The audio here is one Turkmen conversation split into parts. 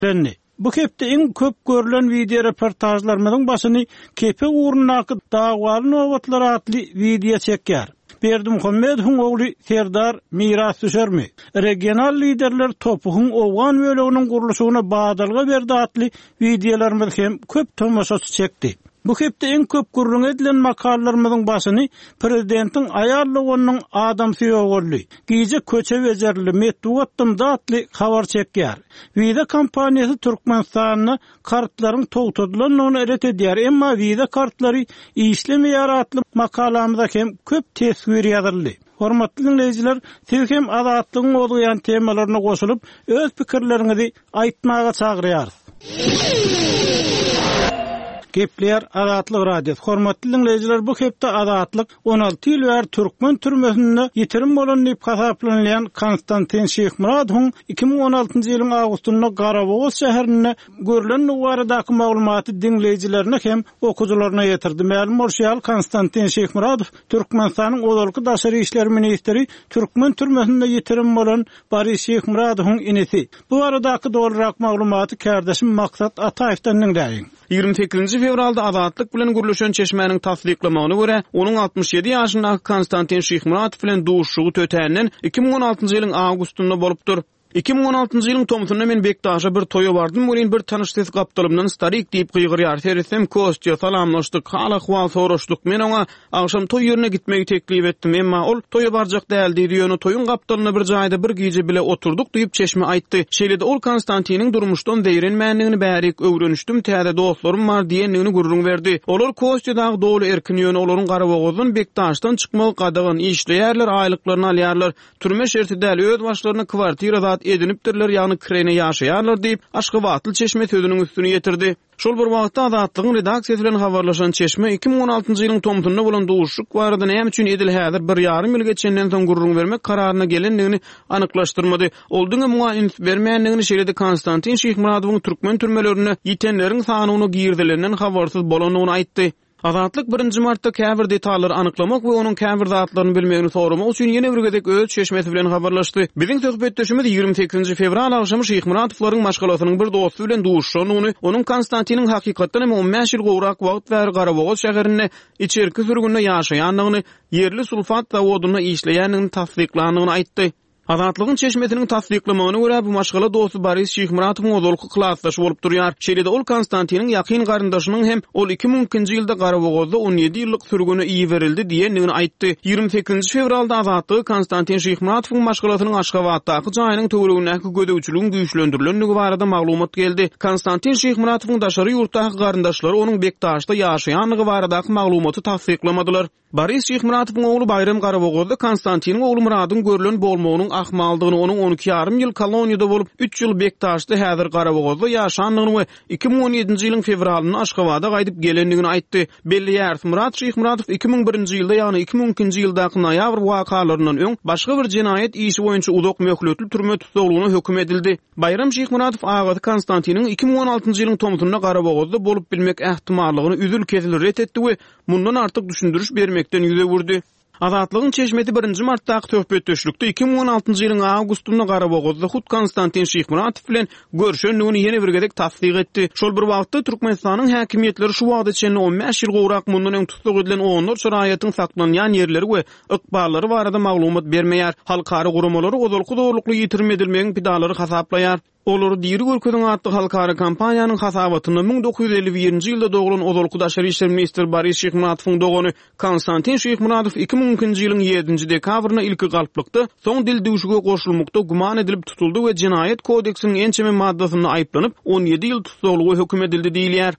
Bu hepde en köp görülen video reportajlarymyzyň başyny kepe uğrundaky dagwaly nobatlar atly video çekýär. Berdimuhammedowyň ogly Serdar miras düşermi? Regional liderler topugyň owgan böleginiň gurulşygyna badalga berdi atly videolarymyz hem köp tomoşaçy çekdi. Bu hepde en köp gurrun edilen makallalarymyzyň başyny prezidentiň aýarlygynyň adam süýegörli, giýje köçe wejerli Medwatdym datly habar çekýär. Viza kompaniýasy Türkmenistanyna kartlaryň togtadylynyny eret edýär, emma viza kartlary işlemeýär atly makalamyzda hem köp tesbir ýazyldy. Hormatly dinleýijiler, siz hem azatlygyň bolýan temalaryna goşulyp öz pikirleriňizi aýtmaga çagyrýarys. Kepler Azatlyk radiosu. Hormatly dinleýijiler, bu hepde Azatlyk 16 ýyl bäri Türkmen türmesinde ýetirim bolan diýip hasaplanýan Konstantin Şeýhmuradowyň 2016-njy ýylyň awgustynda Garabağ şäherine görülen nuwaradaky maglumaty dinleýijilerine hem okuwçylaryna ýetirdi. Ma'lum bolşýar Konstantin Şeýhmuradow Türkmenistanyň ozalky daşary işleri ministri, Türkmen türmesinde ýetirim bolan Boris Şeýhmuradowyň inisi. Bu aradaky dolarak maglumaty kärdeşim Maksat Ataýewden dinleýin. 28 fevralda Azatlyk bilen gürleşen çeşmenin tasdiklamagyna görä, onun 67 ýaşyndaky Konstantin Şeýhmuradow bilen duşşugy tötänden 2016-njy ýylyň awgustynda bolupdyr. 2016-njy ýylyň tomutunda men Bektaşa bir toýa bardym, bolýan bir tanışdyk gapdalymdan starik diýip gyýgyrýar. Teresem kostya salamlaşdyk, hala hwal soraşdyk. Men oňa agşam toý ýerine gitmegi teklip etdim, emma ol toýa barjak däl diýdi. Toýun gapdalyna bir jaýda bir giýje bile oturduk diýip çeşme aýtdy. Şeýlede ol Konstantiniň durmuşdan beýrenmänligini bärik öwrenişdim, täze dostlarym bar diýenligini gurrun berdi. Olar kostyadagy doly erkin ýöne olaryň Garabağdan Bektaşdan çykmagy gadagan işleýärler, aýlyklaryny alýarlar. Türme şerti däl öz başlaryna kwartira edinipdirler, ýagny kirene ýaşaýarlar diýip Aşgabatly çeşme sözüniň üstüne ýetirdi. Şol bir wagtda Azatlygyň redaksiýasy bilen habarlaşan çeşme 2016-njy ýylyň tomutunda bolan duşşuk barada näme üçin edil häzir 1,5 ýyl geçenden soň gurrun bermek kararyna gelendigini anyklaşdyrmady. Oldyňa muňa ins bermeýändigini şeýlede Konstantin Şeýhmuradowyň türkmen türmelerine ýitenleriň sanyny girdilerinden habarsyz bolanyny aýtdy. Azatlyk 1 martda käbir detalary anyklamak we onuň käbir zatlaryny bilmegini soramak üçin ýene bir gedek öz çeşmesi bilen habarlaşdy. Biziň söhbetdeşimiz 28 fevral agşamy Şeýhmuradowyň maşgalatynyň bir dosty bilen duşşanyny, onuň Konstantiniň hakykatdan 15 ýyl gowrak wagt bäri Garabağ şäherine içerki sürgünde ýaşaýanlygyny, yerli sulfat zawodyna işleýänligini tasdiklandygyny aýtdy. Azatlygyň çeşmesiniň tasdiklamagyna görä bu maşgala dosty Boris Şeýhmuradowyň ozalky klassdaşy bolup durýar. Şeýlede ol Konstantiniň ýakyn garyndaşynyň hem ol 2000-nji ýylda Garabağda 17 ýyllyk sürgüne iý berildi diýendigini aýtdy. 28 fevralda Azatlyk Konstantin Şeýhmuradowyň maşgalatynyň Aşgabatdaky jaýynyň töweregindäki gödäwçiligiň güýçlendirilendigi barada maglumat geldi. Konstantin Şeýhmuradowyň daşary ýurtdaky garyndaşlary onuň Bektaşda ýaşaýanlygy baradaky maglumaty tasdiklamadylar. Boris Şeýhmuradowyň ogly Bayram Garabağda Konstantiniň ogly Muradyň görülen bolmagynyň ahmaldygyny, onuň 12,5 ýyl koloniýada bolup 3 ýyl Bektaşda häzir Garabağda ýaşanlygyny we 2017-nji ýylyň fevralyny Aşgabada gaýdyp gelendigini aýtdy. Belli ýer Murat Şeýhmuradow 2001-nji ýylda, ýagny 2002-nji ýyldaky noýabr wakalaryndan öň başga bir jinaýet işi boýunça uzak möhletli türme tutulgyny hökm edildi. Bayram Şeýhmuradow agaty Konstantiniň 2016-njy ýylyň tomutunda Garabağda bolup bilmek ähtimallygyny üzül kesil ret etdi we mundan artyk düşündürüş bermekden ýüze wurdy. Azatlygyň çeşmeti 1 martdaky töhbetdeşlikde 2016-njy ýylyň awgustynda Garabağda Hut Konstantin Şeýhmuradow bilen görüşendigini ýene bir gedek tasdik etdi. Şol bir wagtda Türkmenistanyň häkimetleri şu wagtda içinde 15 ýyl gowrak mundan öň tutsak edilen onur şaraýatyň saklanýan ýerleri we ykballary barada maglumat bermeýär. Halkary guramalary ozalky dowrulukly ýitirme edilmegiň pidalary hasaplaýar. Olar diýri görkezden atly halkara kampaniýanyň hasabatyny 1951-nji ýylda dogrulan ozalky daşary işler ministri Boris Şeýhmuradowyň dogany Konstantin Şeýhmuradow 2000-nji ýylyň 7-nji dekabryna ilki galplykda soň dil duşugy goşulmukda guman edilip tutuldy we Jinaýet kodeksiniň ençeme maddasyna aýplanyp 17 ýyl tutuklugy hökm edildi diýilýär.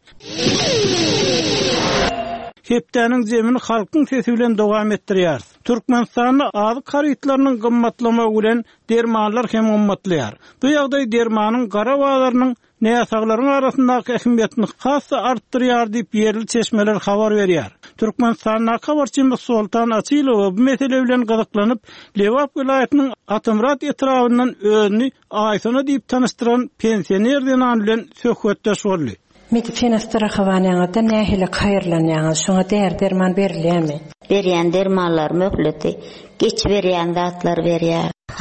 Hepdäniň zemini halkyň sesi bilen dowam etdirýär. Türkmenistanyň azy karytlarynyň gymmatlamagy bilen dermanlar hem gymmatlaýar. Bu ýagdaý dermanyň garawalarynyň näsaglaryň arasyndaky ähmiýetini hassa artdyrýar diýip ýerli çeşmeler habar berýär. Türkmenistanyň habarçy Sultan Asylow bu mesele bilen gyzyklanyp Lewap vilayatynyň Atymrat etrafyndan özüni aýsana diýip tanıştyran pensioner denan bilen söhbetdeş boldy. Medifenastra xavanyaňda nähili haýyrlanýaňyz, şoňa derman berilýärmi? Berýän dermanlar möhleti, geç berýän zatlar berýär.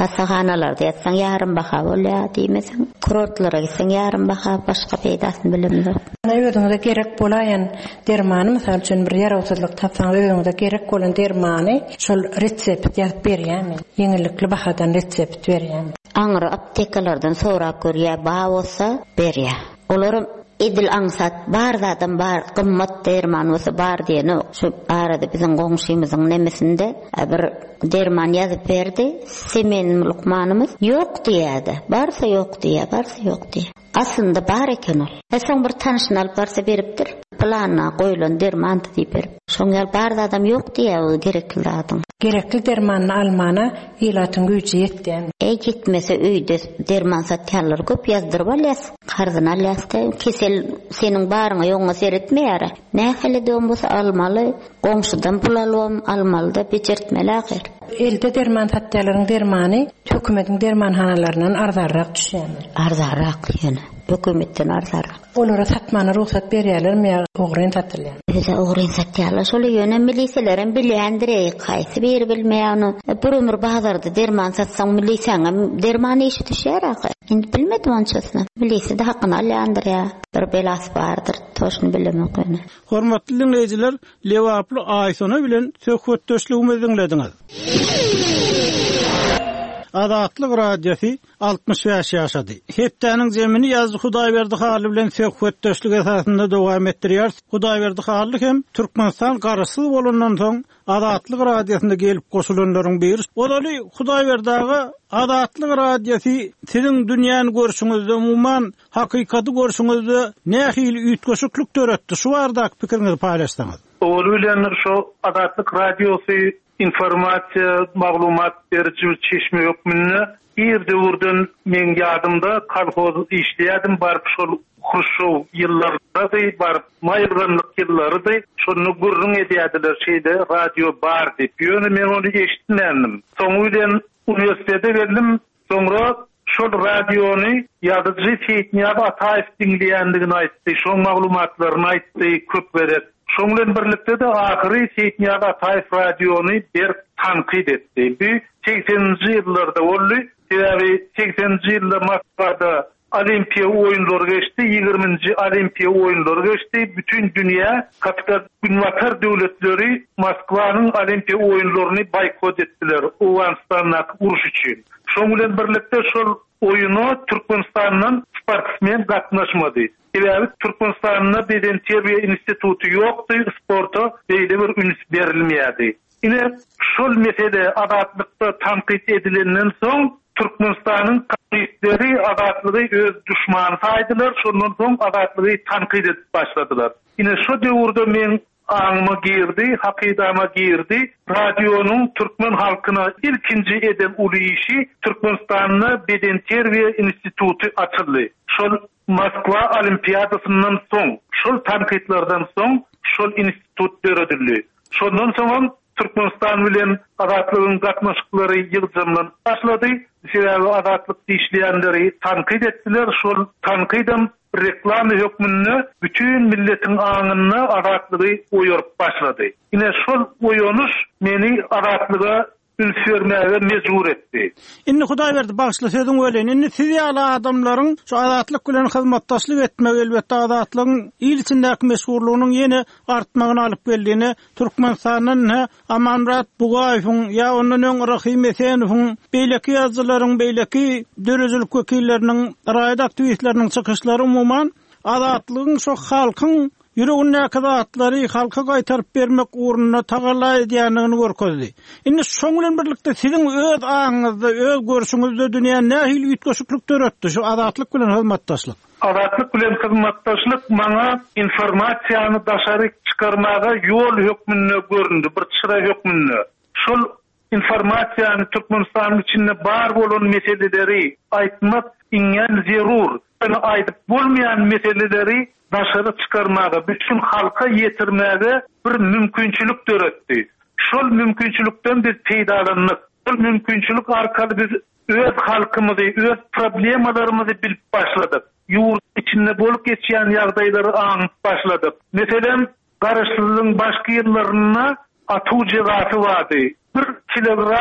Hasahanalarda yatsan yarım baha bolýa diýmesen, kurortlara gitsen yarım baha başga peýdasyny bilemler. Öýüňde gerek bolaýan dermany mysal üçin bir ýarawsızlyk tapsaň öýüňde gerek bolan dermany şol resept ýazyp berýärmi? Ýeňillikli bahadan resept berýärmi? Aňyry aptekalardan sorap görýär, baha bolsa berýär. Olar edil aňsat bar zadan bar gymmat derman bolsa bar diýeni şu arada biziň goňşymyzyň nemesinde bir derman ýazyp berdi. Semen Lukmanymyz ýok diýdi. Barsa ýok diýär, barsa ýok diýär. Aslında bar eken ol. Eseň bir tanyşyny alyp barsa beripdir. Plana goýulan derman diýip berip. Şoňa bar adam ýok diýär, o gerekli adam. Gerekli dermanyny almana ilatyň güýji ýetdi. Gitmese öýde derman satýarlar köp ýazdyryp alýas. Garzyny alýas-da kesel seniň baryňa ýoňa seretmeýär. Nähili döň bolsa almaly, goňşudan pul almaly da bejertmeli ahir. Elde derman satýarlaryň dermany hökümetiň dermanhanalaryndan arzarrak düşýär. Arzarrak ýöne. Hökümetden arzarrak. Olara satmany ruhsat berýärlermi ýa ogryn satýarlar? Bize ogryn satýarlar. Şol ýöne miliselerin bilýändir, gaýsy bir bilmeýän. Bir ömür bazarda derman satsaň miliseňe derman işi düşýär ahir. Indi bilmedim onçasyny. Milise de hakyny alýandyr ýa. Bir belas bardyr, toşuny bilemek öňe. Hormatly dinleýijiler, Lewaply Aýsona bilen söhbetdeşligimizi dinlediňiz. Adatlyk radiosi 65 ýaşady. Hepdeniň zemini ýazdy Hudaýberdi haly bilen söhbetdeşlik esasynda dowam etdirýär. Hudaýberdi haly hem Türkmenistan garysy bolandan soň Adatlyk radiosynda gelip goşulanlaryň biri. Olaly Hudaýberdiňe Adatlyk radiosi siziň dünýäni görüşiňizde, umumyň hakykaty görüşiňizde nähili üýtgeşiklik töretdi. Şu barada pikiriňizi paýlaşsaňyz. Ol bilen şu Adatlyk radiosi informasiýa, maglumat berici çeşme hökmünde ýerde urdan men ýadymda kolhoz işleýärdim, barıp şol Khrushchev ýyllarynda barıp maýylgynlyk ýyllary şonu gurrun edýärdiler şeýde radio bar diýip. Ýöne men onu eşitmedim. Soň bilen uniwersitete geldim. Soňra şol radiony ýazyjy Seyitniyaz Ataýew dinleýändigini aýtdy. Şol maglumatlaryny aýtdy, köp berip. Şoňlan birlikde de ahyry Seyitniyaz Ataýew radiony bir tanqid etdi. Bu 80-nji ýyllarda boldy. Sebäbi 80-nji ýylda Moskvada Olimpiya oýunlary geçdi, 20-nji Olimpiya oýunlary geçdi. Bütün dünýä kapital döwletleri Moskwanyň Olimpiya oýunlaryny boykot etdiler. Awganistanyň uruş üçin. Şoňlan birlikde şol oýuny Türkmenistanyň sportsmen gatnaşmady. Sebäbi Türkmenistanyň beden terbiýe instituty ýokdy, sporta beýle bir üns berilmeýärdi. Ine şol mesele adatlykda tanqid edilenden soň Türkmenistanyň kommunistleri adatlygy öz düşmany saýdylar, şondan soň adatlygy tanqid edip başladylar. Ine şu döwürde men aňyma girdi, hakydama girdi. Radionyň türkmen halkyna ilkinji eden uly işi Türkmenistanyň beden terbiýe instituty açyldy. Şol Moskva olimpiadasynyň soň, şol tanqidlerden soň şol institut döredildi. Şondan soň Türkmenistan bilen adatlygyň gatnaşyklary ýygyjamlan başlady. Sebäbi adatlyk işleýänleri tanqid etdiler. Şol tanqidem reklam hökmünde bütün milletiň aňyna adatlygy oýurup başlady. Ine şol oýunuş meni adatlyga ülfermäge mejbur etdi. Inni Hudaýberdi bagşly sözüň ölen, inni siz ýaly adamlaryň şu adatlyk bilen hyzmatdaşlyk etmek elbetde adatlygyň il içindäki meşgurlygynyň ýene artmagyna alyp geldiğini, Türkmenistanyň Amanrat Bugaýewiň ýa ondan öň Rahim Esenowyň beýleki ýazgylaryň, beýleki dörejilik wekilleriniň, raýat aktivistleriniň çykyşlary umumyň adatlygyň şu halkyň ýüregine akatlary halka gaýtaryp bermek uğruna tagalla edýändigini görkezdi. Indi şoň bilen birlikde siziň öz aňyňyzda, öz görüşiňizde dünýä nähili üýtgeşiklik töretdi şu adatlyk bilen hyzmatdaşlyk. Adatlyk bilen hyzmatdaşlyk maňa informasiýany daşary çykarmaga ýol hökmünde göründi, bir çıra hökmünde. Şol informasiýany Türkmenistan içinde bar bolan meseleleri aýtmak iňen zerur. Aýdyp bolmaýan meseleleri daşary çykarmaga, bütün halka ýetirmäge bir mümkinçilik töretdi. Şol mümkinçilikden biz peýdalandyk. Şol mümkinçilik arkaly biz öz halkymyzy, öz problemlarymyzy bilip başladyk. Ýurt içinde bolup geçýän ýagdaýlary aňyp başladyk. Meselem, garaşsyzlygyň başky ýerlerine atuw jegati bardy. Bir kilogram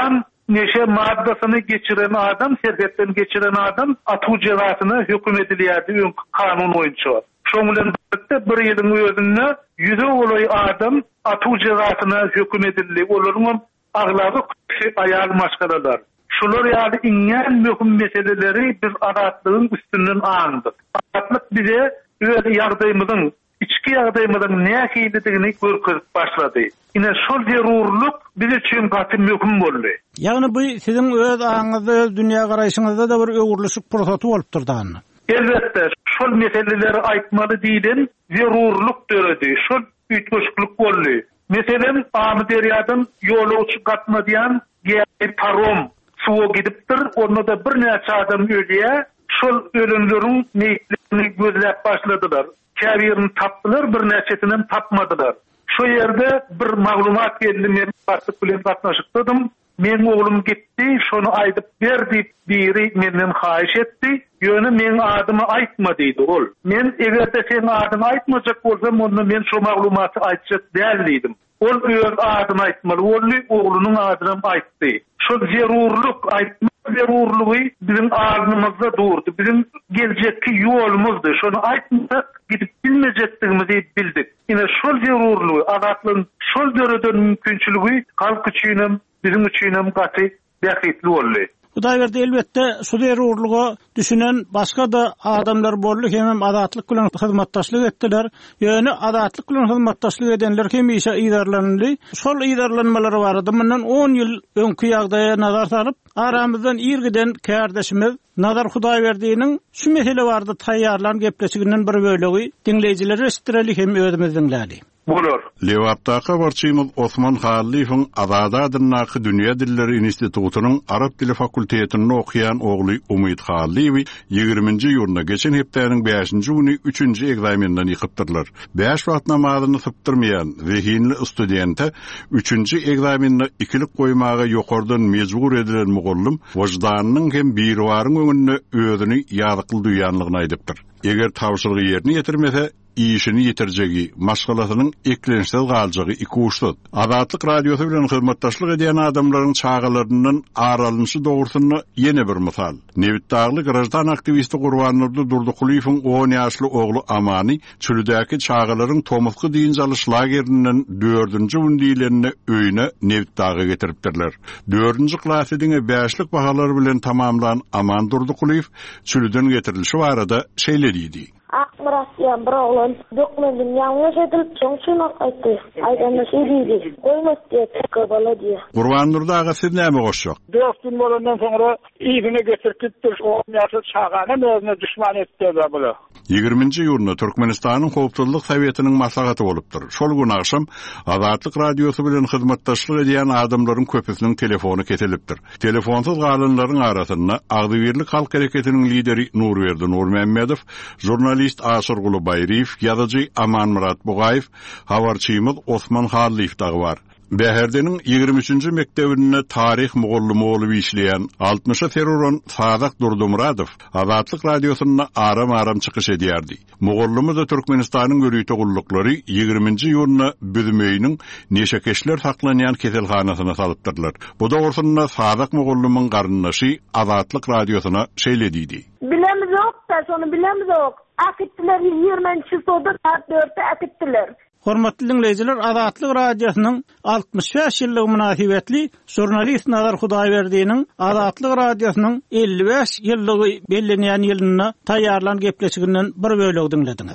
neşe maddasyny geçiren adam, serketten geçiren adam atu cezasyna hüküm edilýärdi kanun boýunça. Şoň bilen birlikde bir ýylyň özünde 100 oloy adam atu cezasyna hüküm edildi. Olaryň aglaby aýal maşgalalar. Şular ýaly iňen möhüm meseleleri biz adatlygyň üstünden aňdyk. Adatlyk bize öz ýagdaýymyzyň, içki ýagdaýymyzyň näçeligini görkezip başlady. Ine şol zerurluk biz üçin gaty möhüm boldy. Ýagny bu siziň öz aňyňyzda, öz dünýä garaýşyňyzda da bir öwürlüşik prosesy bolup durdy. Elbette şol meseleleri aýtmaly diýdim, zerurluk döredi. Şol ütgeşlik boldy. Meselen Ahmet Derýadan ýolawçy gatmadýan gemi parom suwa gidipdir. Onda da bir näçe adam ölýär. Şol ölenleriň meýitlerini gözläp başladylar. Käbirini tapdylar, bir näçesini tapmadylar. Şu ýerde bir maglumat geldi, men bartyk bilen gatnaşykdym. Men oğlum gitti, şonu aýdyp berdi, biri menden haýyş etdi. Ýöne men adymy aýtma diýdi ol. Men egerde sen adymy aýtmajak bolsam, onda men şu maglumaty aýtjak däl diýdim. Ol öz adymy aýtmaly, oğlunyň adyny aýtdy. Şu zerurluk aýtma zerurlugy bizim ağzımızda durdu. Bizim gelecekki ýolumuzdy. Şonu aýtmasak gidip bilmejekdigimizi bildik. Ine şol zerurlugy, adatlyň şol döreden mümkinçiligi halk üçin bizim üçin gaty bähitli boldy. Hudaýberde elbetde şu zerurlugy düşünen başga da adamlar boldy, hem adatlyk bilen hyzmatdaşlyk etdiler. Ýöne adatlyk bilen hyzmatdaşlyk edenler hemişe iýdarlandy. Şol iýdarlanmalary barada mundan 10 ýyl öňkü ýagdaýa nazar salyp, aramyzdan ýergiden kärdeşimiz Nazar Hudaýberdiňiň şu mesele barada taýýarlan gepleşiginden bir bölegi dinleýijileri eşitdireli hem özümizden dinläli. Bolor. Lewapdaky barçymyz Osman Halifoň Azada adyndaky Dünýä Dilleri Institutunyň Arap dili fakultetini okuyan ogly Umid Haliwi 20-nji ýylda geçen hepdäniň 5-nji güni 3-nji egzamenden ýykypdyrlar. 5 wagt namazyny sypdyrmaýan zehinli studente 3-nji egzamende ikilik goýmaga ýokardan mejbur edilen mugallym wajdannyň hem birwaryň öňünde özüni ýazykly duýanlygyny aýdypdyr. Eger tawşylygy ýerine ýetirmese işini ýetirjegi, maşgalasynyň eklenşsiz galjagy iki uçsuz. Adatlyk radiosy bilen hyzmatdaşlyk edýän adamlaryň çağalaryndan aralanyşy dogrusyny ýene bir mysal. Nevitdagly grajdan aktivisti Gurban Nurdy Durdukuliýewiň 10 ýaşly ogly Amany çölüdäki çağalaryň Tomuzky diýen jalış lagerinden 4-nji gündiýlerini öýüne Nevitdaga getiripdirler. 4-nji klasydyň 5lik bahalary bilen tamamlan Aman Durdukuliýew çölüden getirilişi barada şeýle diýdi. Akmarasyam bir oğlan dokumentin yanlış edilip soňçuna aýtdy. Aýdanda söýdi. Goýmas diýip tekabala diýe. Gurban Nurdy aga siz näme goşjak? 4 gün bolandan soňra ýygyny getirip o ýaşy çağany özüne düşman etdi bula. 20-nji ýylda Türkmenistanyň Howpsuzlyk Sowetiniň maslahaty bolupdyr. Şol gün akşam Azatlyk radiosy bilen hyzmatdaşlyk edýän adamlaryň köpüsiniň telefony kesilipdir. Telefonsyz galanlaryň arasynda Agdybirlik halk hereketiniň lideri Nurberdi Nurmemmedow, jurnalist Aşyrguly Baýriýew, ýazyjy Aman Murat Bugaýew, habarçymyz Osman Halifow da bar. Bäherdeniň 23-nji mektebinde tarih mugallymy bolup işleýän 60 feruron Sadak Durdumuradow Azatlyk radiosyna aram çykyş edýärdi. Mugallymy da Türkmenistanyň görýte gullukları 20-nji ýylda büdümeýiniň neşekeşler saklanýan keselhanasyna salypdyrlar. Bu dogrusyna Sadak mugallymyň garyndaşy Azatlyk radiosyna şeýle diýdi. Bilemiz yok da şonu bilemiz yok. Akittiler 20-nji ýylda saat 4'te akittiler. Hormatly dinleyijiler, Azatlyk radiosynyň 65 ýyllygy münasibetli jurnalist Nazar Hudaýberdiňiň Azatlyk radiosynyň 55 ýyllygy bellenýän ýylyna taýýarlan gepleşiginden bir bölegi dinlediňiz.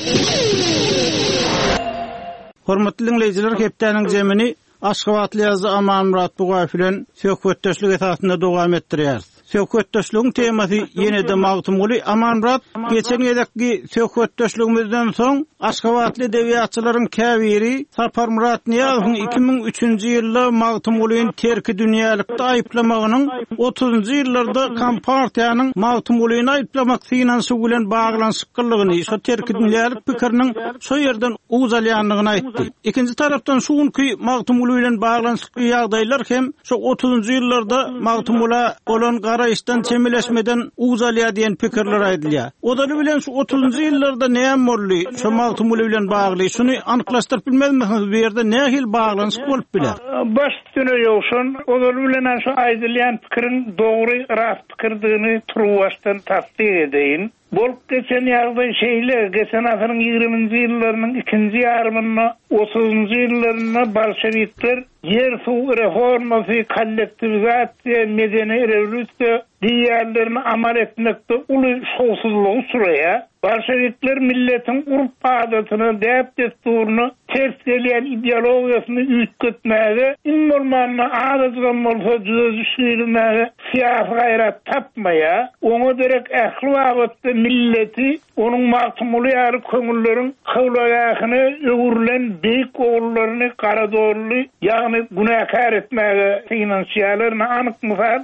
Hormatly dinleyijiler, hepdäniň jemini Aşgabatly ýazgy Aman Murat Bugaýew bilen söhbetdeşlik esasynda dowam etdirýär. Söhbetdeşligiň temasy ýene-de magtumly. Aman Murat, geçen ýerdeki söhbetdeşligimizden soň Aşgabatly edebiýatçylaryň käbiri Sapar Murat Niýazowyň 2003-nji ýylda magtumlygyň terki dünýälykde aýplamagynyň 30-njy ýyllarda Kompartiýanyň magtumlygyny aýplamak finansy bilen baglanşyklygyny, şo terki dünýälik pikiriniň şo ýerden uzalýanlygyny aýtdy. Ikinji tarapdan şuňky magtumly bilen baglanşykly ýagdaýlar hem şo 30-njy ýyllarda magtumula bolan garaýşdan çemileşmeden uzalýa diýen pikirler aýdylýar. Odaly bilen şu 30-njy ýyllarda näme boldy? Şu magtumuly bilen bagly, şuny anyklaşdyryp bilmezmisiniz? Bu ýerde nähil baglanşyk bolup biler? Baş üstüne ýokşun, odaly bilen şu aýdylýan pikirin dogry, rast pikirdigini turwaşdan tasdik edeýin. Bolup geçen ýagdaý şeýle, geçen asyryň 20-nji ýyllarynyň 2-nji ýarymyna, 30-njy ýyllaryna bolşewikler yer suw reformasy, kollektivizasiýa, medeni rewolýusiýa diýerlerini amal etmekde uly şowsuzlygy sürýär. Bolşewikler milletin urp-adatyny, däp desturuny, ters gelýän ideologiýasyny üýtgetmäge, immolmanyny adatydan bolsa düzüşdirmäge siyasi gaýrat tapmaýar. Oňa derek ähli wagtda milleti onuň magtumuly ýary köňülleriň howlaýagyny öwürlen beýik oğullaryny garadorly ýagny günäkär etmäge finansiýalaryny anyk mysal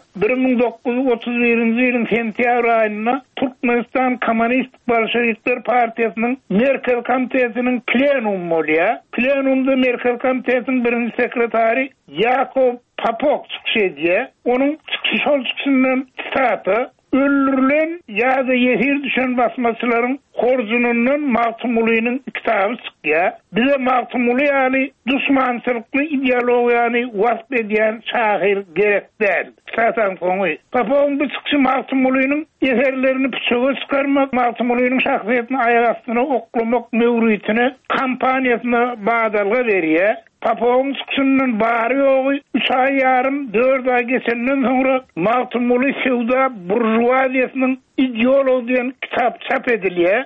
1931-nji ýylyň sentýabr aýynda Türkmenistan Kommunist Bolşewikler Partiýasynyň Merkel Komitetiniň plenumy bolýar. Plenumda Merkel Komitetiniň birinji sekretary Yakov Popok çykýar. Onuň çıkışynyň staty öldürülen ya da yehir düşen basmaçıların horzununun magtumulynyň kitaby çykýar. Bize magtumuly ýaly düşmançylykly ideologiýany wasp edýän şahyr gerek däl. Satan koňy. Papoň bu çykşy magtumulynyň eserlerini piçoga çykarmak, magtumulynyň şahsiýetini aýak astyna oklamak mewritini kampaniýasyna badalga berýär. Papoň çykşynyň bary ýogy 3 ay ýarym 4 ay geçenden soňra magtumuly sewda burjuwaziýasynyň ideologiýasyny kitap çap edilýär.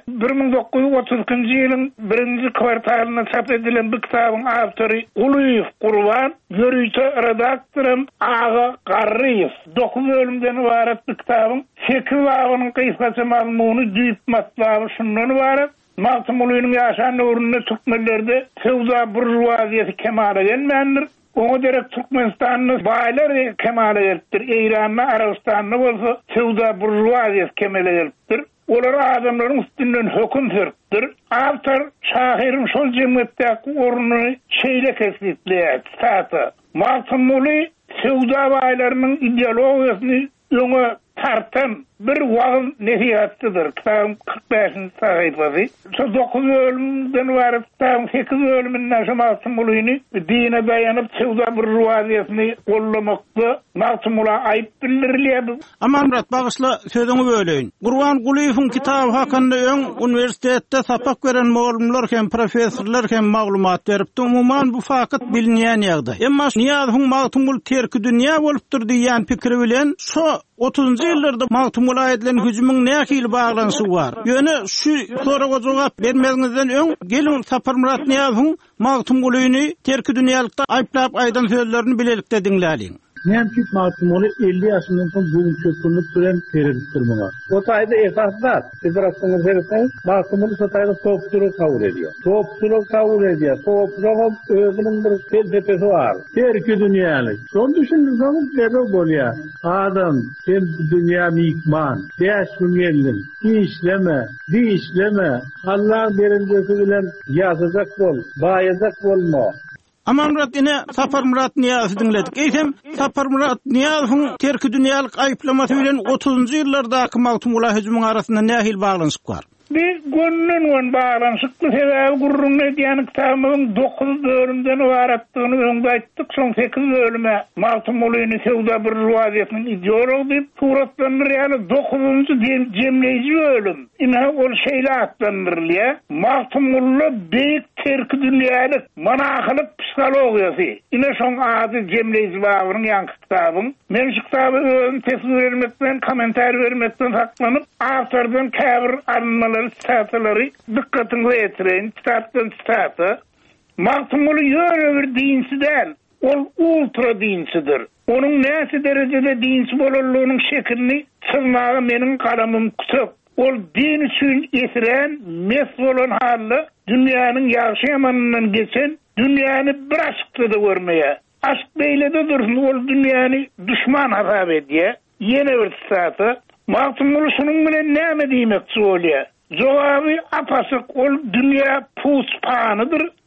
1932-nji ýylyň 1-nji kwartalyna çap edilen bu kitabyň awtory Ulyýew Gurban, ýörüýte redaktorym Ağa Garryýew. 9 bölümden ibaret bu kitabyň 8 babynyň kysgaça mazmuny düýp matlaby şundan ibaret. Magtumulynyň ýaşan öwründe türkmenlerde sewda burjuwaziýasy kemale gelmändir. Oňa derek Türkmenistanyň baýlary kemale gelipdir. Eýranyň, Arabistanyň bolsa sewda burjuwaziýasy kemale gelipdir. Olar adamlaryň üstünden höküm süripdir. Awtor şahyryň şol jemgyýetdäki ornuny şeýle kesipleýär. Staty magtumuly sewda baýlarynyň ideologiýasyny öňe tartan bir wagyn nesihatdydyr. Kitabym 45-nji sahypasy. Şu 9 bölümden ibaret kitabym 8 bölümden şu magtumulyny dine daýanyp sewda burjuwaziýasyny gollamakda magtumula aýyp bildirilýär. Amma Murat bagyşla sözüňi böleýin. Gurban Guliýewiň kitaby hakynda öň uniwersitetde sapak beren mowlumlar hem professorlar hem maglumat beripdi. Umumyň bu fakat bilinýän ýagdaý. Emma Niýazowyň magtumul terki dünýä bolupdyr diýen pikiri bilen şu 30-njy ýyllarda magtumula edilen hüjümüň nähili baglanşy bar. Ýöne şu soraga jogap bermezingizden öň gelin Sapar Murat Niýazowyň magtumulyny terki dünýälykde aýplap aýdan sözlerini bilelikde diňläliň. Nemçik magtumuly 50 ýaşyndan soň bugünkü günlük süren teröristdir muňa. O taýda esaslar, federasyonyň teröristleri magtumuly sotaýda sopçuluk kabul edýär. Sopçuluk kabul edýär. Sopçuluk özüniň bir felsefesi bar. Terki dünýälik. Şonu düşündirsem sebep bolýar. Adam, hem dünýä mikman, däşmeýärler, işleme, Allah berilgesi bilen ýazajak bol, baýajak bolma. Amma Murat ine Sapar Murat Niýazowy dinledik. Eýsem Sapar Murat Niýazowyň terki dünýälik aýplamasy bilen 30-njy ýyllardaky magtumuly hüjümüň arasynda nähil baglanşyk bar? Bir gönlün bağlanşıklı sebebi gurrun ediyen kitabımın 9 bölümden ibaretliğini önde ettik. Son 8 bölüme magtumulyny sewda burjuwaziýasynyň ideologi deyip suratlandyrýar. 9-njy jemleýici bölüm. Ine ol şeýle atlandyrylýar. Magtumuly beýik terki dünýälik manahylyk psihologiýasy. Ine şoň ady jemleýici babynyň ýanky kitabyň. Men şu kitaby özüm tesir bermekden, komentar bermekden saklanyp, awtordan käbir almalar statları dikkatini ýetirin. Kitapdan staty magtumuly ýöne bir dinsi däl. Ol ultra dinsidir. Onuň näse derejede dinsi bolanlygynyň şeklini çyzmagy meniň kalamym küçük. Ol din üçin ýetiren mes bolan hally dünýäniň ýaşy ýamanynyň geçen dünýäni bir aşykda görmeýär. Aşk beýlede dursun, ol dünýäni düşman hasap edýär. Ýene bir staty magtumuly şunuň bilen näme diýmekçi bolýar? Jogaby apasyk, ol dünýä puspanydyr.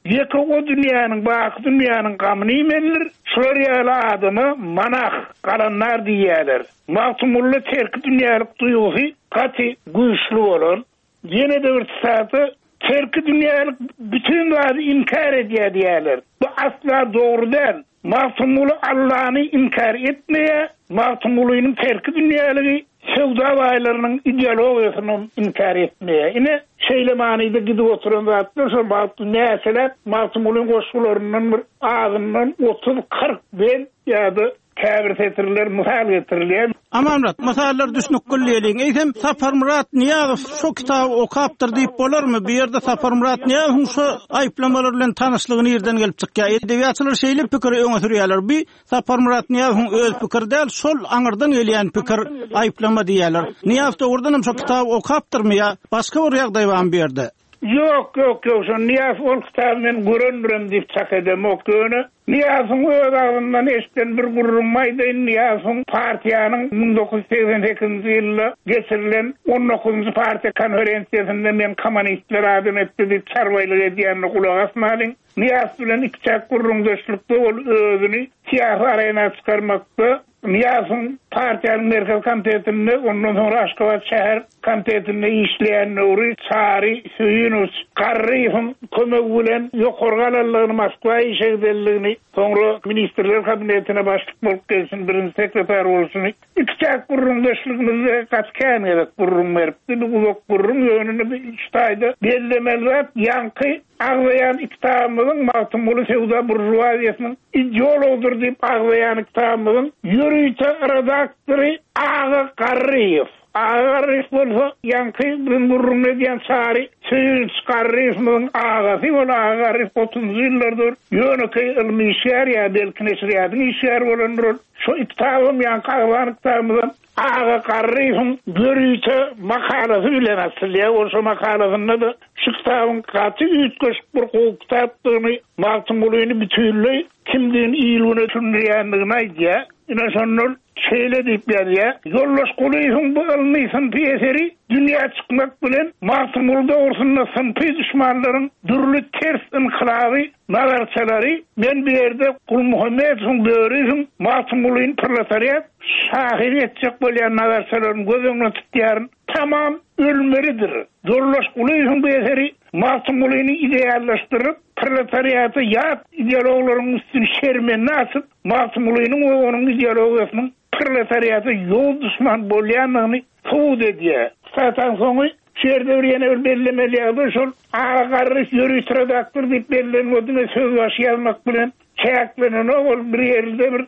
Ýeke o dünýäniň, baky dünýäniň gamyny emeller, şolar ýaly adamy manah galanlar diýerler. Magtumuly terk dünýälik duýgusy gaty güýçli bolan, ýene de bir saty terk dünýälik bütün wagt inkar edýärler. Bu asla dogry däl. Magtumuly Allah'ny inkar etmeýe, magtumulynyň terk dünýäligi sevda baýlarynyň ideologiýasyny inkar etmeýe. Ine şeýle manyda gidip oturan zatlar şol bagty näseler, magtumulyň goşgularynyň bir ağzyndan 30-40 ben ýa-da käbir setirler, misal getirilýär. Amanrat, masallar düşnük gülleýän. Eýsem Sapar Murat Niýazow şu kitaby okapdyr diýip bolarmy? Bu ýerde Sapar Murat Niýazow şu aýplamalar bilen tanyşlygyny ýerden gelip çykýar. Edebiýatçylar şeýle pikir öňe sürýärler. Bu Sapar Murat Niýazow öz pikir däl, şol aňyrdan gelýän pikir aýplama diýerler. Niýazow da ordanam şu kitaby okapdyrmy ýa başga bir ýagdaý barmy bu ýerde? Yok, şu Niýazow ol kitabyny görünmürem diýip çakadym okuny. Niýazow öz ağzyndan eşden bir gurrunmaýdy. Niýazow partiýanyň 1988-nji ýylda geçirilen 19-njy partiýa konferensiýasynda men kommunistler adym etdi diýip çarwaýlyk edýänini kulak asmalyň. Niýazow bilen iki çak gurrundaşlykda ol özüni siýasy arenaga çykarmakda. Niýazow partiýanyň merkez komitetinde, ondan sonra Aşgabat şäher komitetinde işleýän Nuri Çary Süýünüç Garryýewiň kömegi bilen ýokargalanlygyny Moskwa işegdelligini, sonra ministrler kabinetine başlyk bolup gelsin, birinji sekreter bolsun. İki çak gurrundaşlygymyzda gaçkan gerek gurrun beripdi. Bu uzak gurrun ýönüne iştaýda bellemeler ýanky aglayan iktidarymyzyň magtumuly sewda burjuwaziýasynyň ideologdur diýip aglayan iktidarymyzyň ýürüýçi redaktory Ağa Garryýew. Ağa Garryýew bolsa ýanky gurrun edýän Çary Süýünüç Garryýewiň agasy bolan Ağa Garryýew 30-njy ýyllardır ýönekeý ilmi işler ýa belki neşriýatyň işler bolandyr. Şu iktidarym ýanky aglayan iktidarymyzyň Ağa Garryýewiň ýürüýçi makalasy bilen asylýa, o makalasynda da şu kitabyň gaty üýtgeç bir kitapdyny magtumulyny bütünlüği kimdiň ýylyny düşünýändigini aýdýar. Ina şonlar şeýle diýip berýär. Ýoldaş Gulyýewiň bu ilmi sınpy eseri dünýä çykmak bilen magtumulda orsunda sınpy düşmanlaryň dürli ters inqilaby nazarçalary men bu ýerde Gul Muhammedowyň döwrüň magtumulyň proletariat şahir etjek bolýan nazarçalaryň gözüňe tutýaryn tamam ölmelidir. Ýoldaş Gulyýewiň bu eseri magtumulyny ideallaşdyryp proletariaty ýat ideologlaryň üstüne şermenini açyp magtumulynyň we onuň ideologiýasynyň proletariaty ýol düşman bolýanyny suwd edýär. Satan soňy şerde bir ýene bir bellemeli ýagdaý şol Ağa Garryýew ýürüýç redaktor diýip bellenmedi, söz baş ýazmak bilen çäklenen ol bir ýerde bir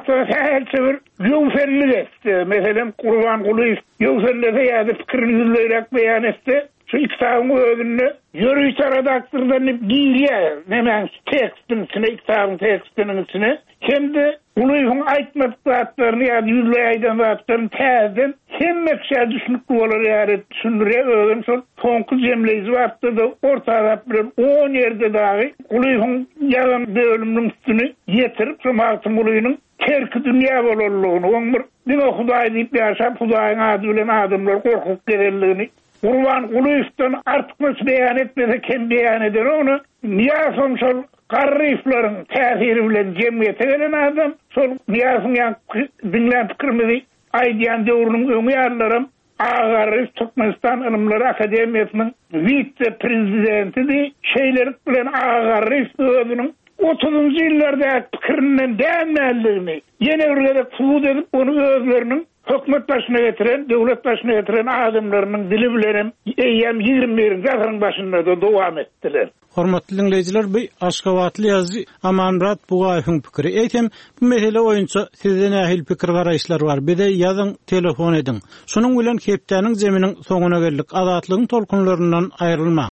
her bir ýöwferlik etdi. Meselem Gurban Gulyýew ýöwferlese ýa-da pikirini ýüzleýärek beýan etdi. Şu iktidarın özünde yürüyüş redaktordan giyriye hemen tekstin içine, iktidarın tekstinin içine hem de Gulyýewiň aýtmadyklaryny ya yüzle aydan zatlaryny täzeden hem mekşä düşünüp bolar ýa-da düşündirýär özüm şol soňky jemleýizi wagtda ortaga bir 10 ýerde dagy Gulyýewiň ýalan bölüminiň üstüne ýetirip şu magtumulynyň terki dünýä bolanlygyny oňmur dine Hudaý diýip ýaşap Hudaýyň ady bilen adamlar gorkup gelenligini Gurban Gulyýewden artykmys beýan etmese kim beýan eder onu? Niýazow şol Garryýewlaryň täsiri bilen jemgyýete gelen adam, şol Niýazow dinlen pikirmizi aýdýan döwrüň öňe ýarlarym Ağa Garryýew Türkmenistan Ilmler Akademiýasynyň vitse-prezidentidi, şeýler bilen Ağa Garryýew özüniň 30-njy ýyllarda pikirinden dämälligini ýene bir suwd edip onu özleriniň hökümet başına getiren, devlet başına getiren adamlarının dili bilenim eyyem 21-nji asyryň başynda da dowam etdiler. Hormatly dinleyijiler, bu Aşgabatly ýazgy Amanrat Bugaýewiň pikiri. Eýsem, bu mesele boýunça sizden ähli pikir garaýşlar bar. Bir de ýazyň, telefon edin. Şunuň bilen hepdeniň zeminiň soňuna geldik. Azatlygyň tolkunlaryndan aýrylma.